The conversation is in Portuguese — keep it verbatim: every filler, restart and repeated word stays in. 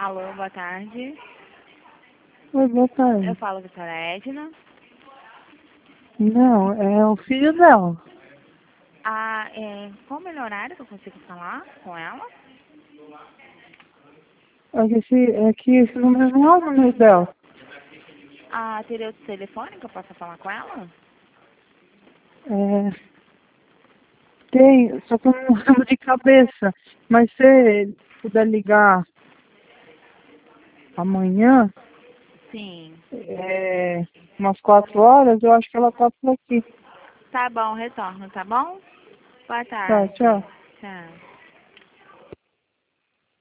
Alô, boa tarde. Oi, boa tarde. Eu falo com a senhora Edna. Não, é o filho dela. Ah, é, qual o melhor horário que eu consigo falar com ela? É que esse, é que esse número não é o número dela. Ah, teria outro telefone que eu possa falar com ela? É, tem, só que eu não lembro de cabeça. Mas se puder ligar amanhã, Sim. é, umas quatro horas, eu acho que ela tá por aqui. Tá bom, retorno, tá bom? Boa Tá, tarde. tchau. Tchau.